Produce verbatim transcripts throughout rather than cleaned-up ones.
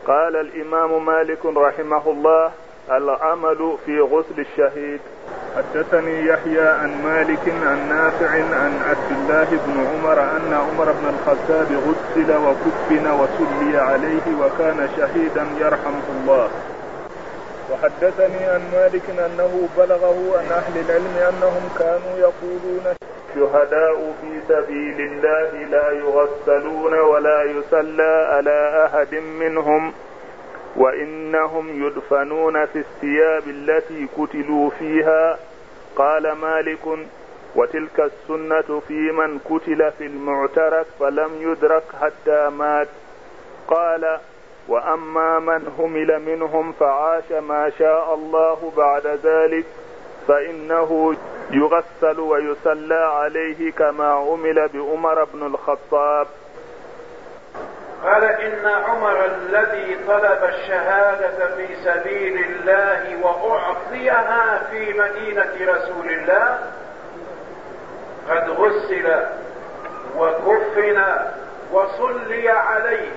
قال الإمام مالك رحمه الله: العمل في غسل الشهيد. حدثني يحيى عن مالك عن نافع عن عبد الله بن عمر أن عمر بن الخطاب غسل وكفن وصلي عليه وكان شهيدا يرحمه الله. وحدثني عن مالك أنه بلغه عن أهل العلم أنهم كانوا يقولون: الشهداء في سبيل الله لا يغسلون ولا يصلى على أحد منهم، وإنهم يدفنون في الثياب التي قتلوا فيها. قال مالك: وتلك السنة في من قتل في المعترك فلم يدرك حتى مات. قال: وأما من همل منهم فعاش ما شاء الله بعد ذلك فإنه يغسل ويصلى عليه كما عمل بعمر بن الخطاب. قال: إن عمر الذي طلب الشهادة في سبيل الله وأعطيها في مدينة رسول الله قد غسل وكفن وصلي عليه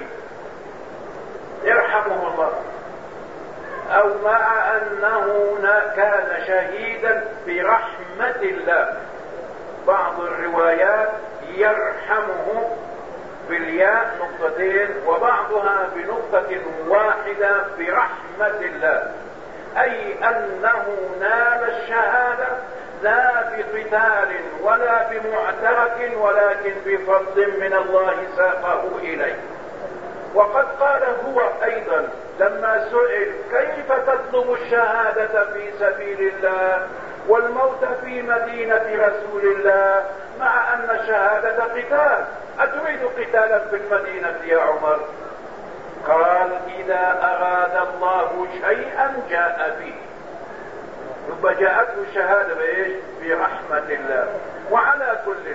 يرحمه الله، أو مع أنه كان شهيدا برحمة الله. بعض الروايات يرحمه بالياء نقطتين وبعضها بنقطة واحدة برحمة الله، أي أنه نال الشهادة لا بقتال ولا بمعترك ولكن بفضل من الله ساقه إليه. وقد قال هو أيضا لما سئل: كيف تطلب الشهادة في سبيل الله والموت في مدينة رسول الله مع أن الشهادة قتال؟ أتريد قتالا في المدينة يا عمر؟ قال: إذا أراد الله شيئا جاء به. ثم جاءته الشهادة بإيش؟ برحمة الله. وعلى كل،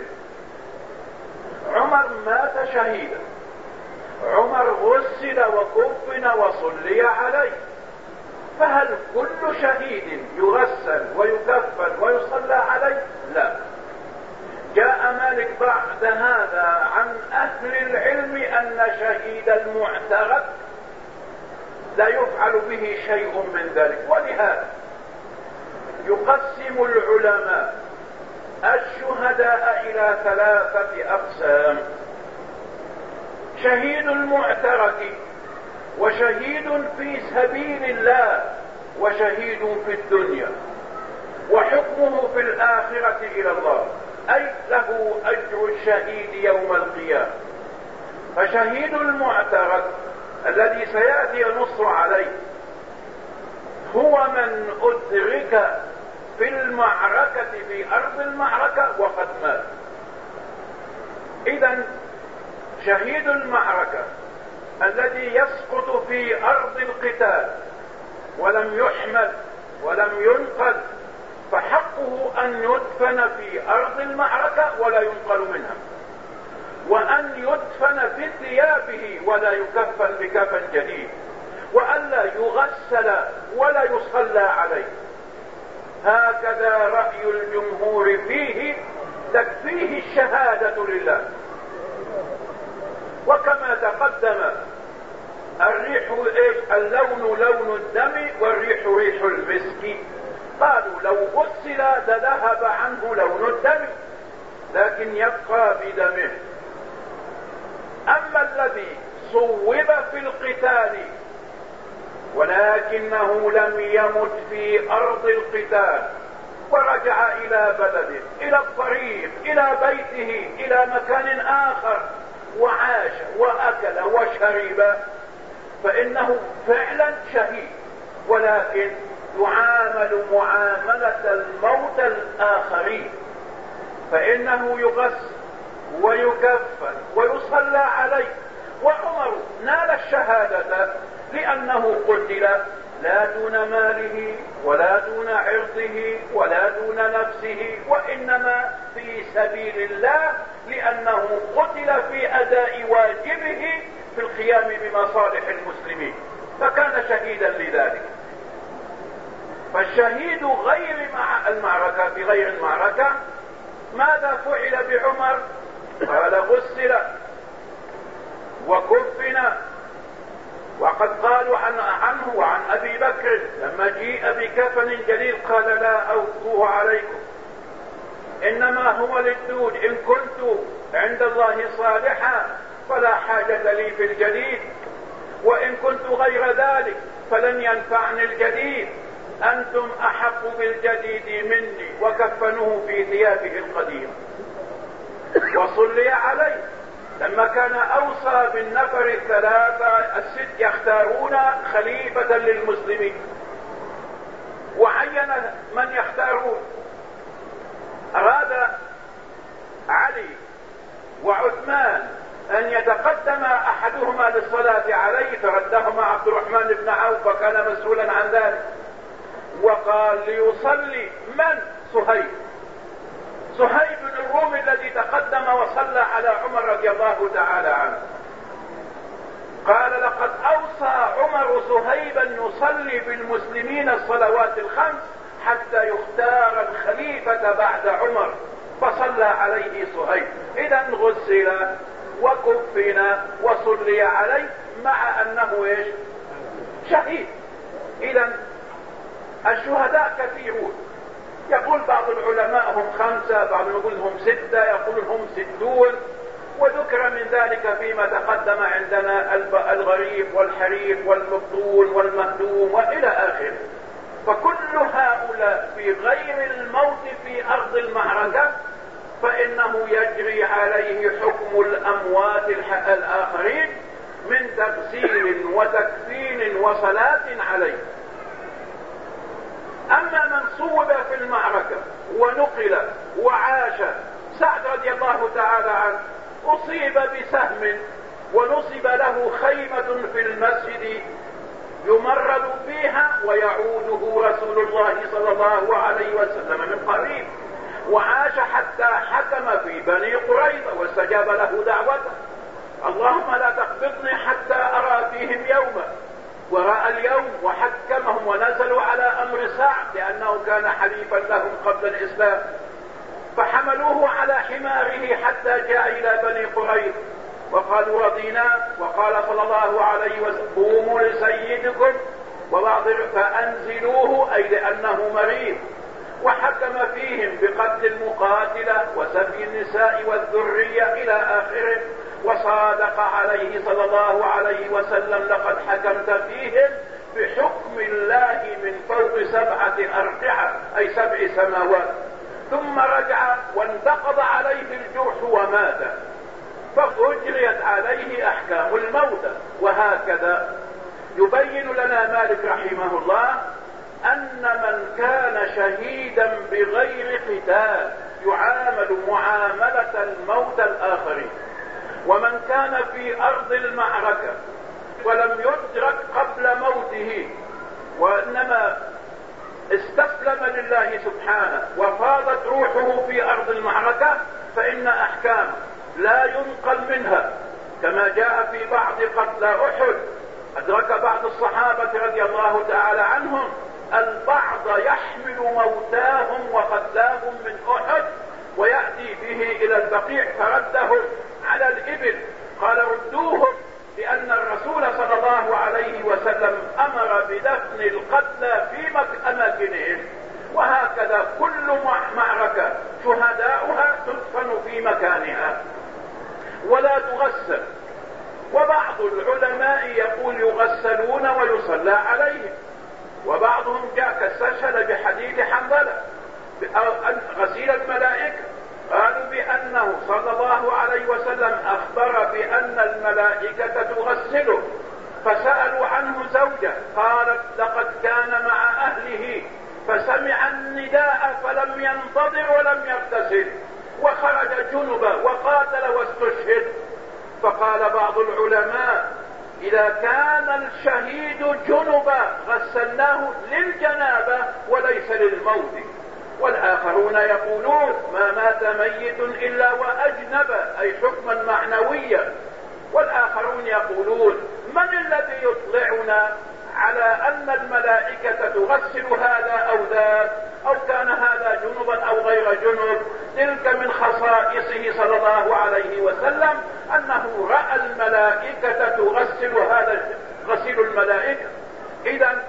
عمر مات شهيدا، عمر غسل وكفن وصلي عليه، فهل كل شهيد يغسل ويكفن ويصلى عليه؟ لا. جاء مالك بعد هذا عن أهل العلم أن شهيد المعترك لا يفعل به شيء من ذلك. ولهذا يقسم العلماء الشهداء إلى ثلاثة أقسام: شهيد المعترك، وشهيد في سبيل الله، وشهيد في الدنيا، وحكمه في الآخرة إلى الله، أي له أجر الشهيد يوم القيامة. فشهيد المعترك الذي سيأتي النص عليه هو من أدرك في المعركة في أرض المعركة وقد مات. إذن شهيد المعركة الذي يسقط في أرض القتال ولم يحمل ولم ينقل فحقه أن يدفن في أرض المعركة ولا ينقل منها، وأن يدفن في ثيابه ولا يكفن بكفن جديد، وألا يغسل ولا يصلى عليه. هكذا رأي الجمهور فيه، تكفيه الشهادة لله. وكما تقدم الريح ايش؟ اللون لون الدم والريح ريح المسك. قالوا لو غسل لذهب عنه لون الدم لكن يبقى بدمه. اما الذي صوب في القتال ولكنه لم يمت في ارض القتال ورجع الى بلده، الى الطريق، الى بيته، الى مكان اخر، وعاش واكل وشرب، فانه فعلا شهيد، ولكن يعامل معاملة الموت الآخرين، فإنه يغسل ويكفن ويصلى عليه. وعمر نال الشهادة لأنه قتل لا دون ماله ولا دون عرضه ولا دون نفسه، وإنما في سبيل الله لأنه قتل في أداء واجبه في القيام بمصالح المسلمين، فكان شهيدا لذلك. فالشهيد غير مع المعركة في غير المعركة ماذا فعل بعمر؟ قال غسل وكفن وقد قالوا عن عنه وعن أبي بكر لما جيء بكفن جديد قال لا أوفوه عليكم، إنما هو للدود، إن كنت عند الله صالحا فلا حاجة لي في الجديد، وإن كنت غير ذلك فلن ينفعني الجديد، أنتم أحق بالجديد مني. وكفنوه في ثيابه القديمة وصلي عليه. لما كان أوصى بالنفر الثلاثة الست يختارون خليفة للمسلمين، وعين من يختارون، أراد علي وعثمان أن يتقدم أحدهما للصلاة عليه، فردهما عبد الرحمن بن عوف وكان مسؤولا عن ذلك، وقال ليصلي من؟ صهيب صهيب الرومي الذي تقدم وصلى على عمر رضي الله تعالى عنه. قال لقد أوصى عمر صهيبا يصلي بالمسلمين الصلوات الخمس حتى يختار الخليفة بعد عمر، فصلى عليه صهيب. إذا غسل وكفن وصلي عليه مع أنه إيش؟ شهيد. إذا الشهداء كثيرون، يقول بعض العلماء هم خمسة، بعضهم يقول هم ستة، يقول هم ستون، وذكر من ذلك فيما تقدم عندنا الغريب والحريق والمبطون والمهدوم وإلى آخره. فكل هؤلاء في غير الموت في أرض المعركة فإنه يجري عليه حكم الأموات الآخرين من تغسيل وتكفين وصلاة عليه. أما من صوب في المعركة ونقل وعاش، سعد رضي الله تعالى عنه أصيب بسهم ونصب له خيمة في المسجد يمرض فيها ويعوده رسول الله صلى الله عليه وسلم من قريب، وعاش حتى حكم في بني قريظة واستجاب له دعوته. اللهم لا تقبضني حتى أرى فيهم يوما، ورأى اليوم وحكمهم ونزلوا على أمر سعد لأنه كان حليفا لهم قبل الإسلام، فحملوه على حماره حتى جاء إلى بني قريظة وقالوا رضينا، وقال صلى الله عليه وسلم قوموا لسيدكم وبعض فأنزلوه، أي لأنه مريض، وحكم فيهم بقتل المقاتلة وسبي النساء والذرية إلى آخره، وصادق عليه صلى الله عليه وسلم لقد حكمت فيهم بحكم الله من فوق سبعة أرقعة أي سبع سماوات. ثم رجع وانتقض عليه الجرح ومات، فأجريت عليه أحكام الموتى. وهكذا يبين لنا مالك رحمه الله أن من كان شهيدا بغير قتال يعامل معاملة الموتى الآخرين، ومن كان في أرض المعركة ولم يدرك قبل موته وإنما استسلم لله سبحانه وفاضت روحه في أرض المعركة فإن أحكام لا ينقل منها، كما جاء في بعض قتلى أحد. أدرك بعض الصحابة رضي الله تعالى عنهم البعض يحمل موتاهم وقتلاهم من أحد ويأتي به إلى البقيع فردهم على الإبل، قال ردوهم، لأن الرسول صلى الله عليه وسلم أمر بدفن القتلى في أماكنهم. وهكذا كل معركة شهداؤها تدفن في مكانها ولا تغسل. وبعض العلماء يقول يغسلون ويصلى عليهم، وبعضهم جاء كاستشهد بحديث حنظلة غسيل الملائكة، قالوا بأنه صلى الله عليه وسلم أخبر بأن الملائكة تغسله، فسألوا عنه زوجة قالت لقد كان مع أهله فسمع النداء فلم ينتظر ولم يغتسل وخرج جنبا وقاتل واستشهد. فقال بعض العلماء إذا كان الشهيد جنبا غسلناه للجنابة وليس للموت. والآخرون يقولون ما مات ميت إلا وأجنب، أي حكما معنويا. والآخرون يقولون من الذي يطلعنا على أن الملائكة تغسل هذا أو ذاك، أو كان هذا جنبا أو غير جنب؟ تلك من خصائصه صلى الله عليه وسلم أنه رأى الملائكة تغسل هذا غسيل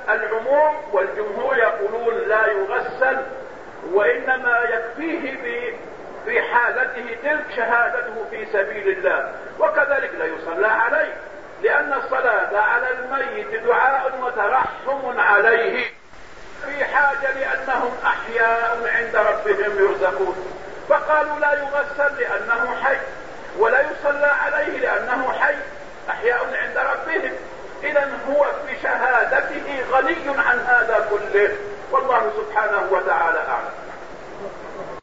العموم، والجمهور يقولون لا يغسل وإنما يكفيه في حالته تلك شهادته في سبيل الله، وكذلك لا يصلى عليه، لأن الصلاة على الميت دعاء وترحم عليه في حاجة لأنهم أحياء عند ربهم يرزقون، فقالوا لا يغسل لأنه حي، ولا يصلى عليه لأنه حي، أحياء عند ربهم. إذن هو في شهادته غني عن هذا كله، والله سبحانه وتعالى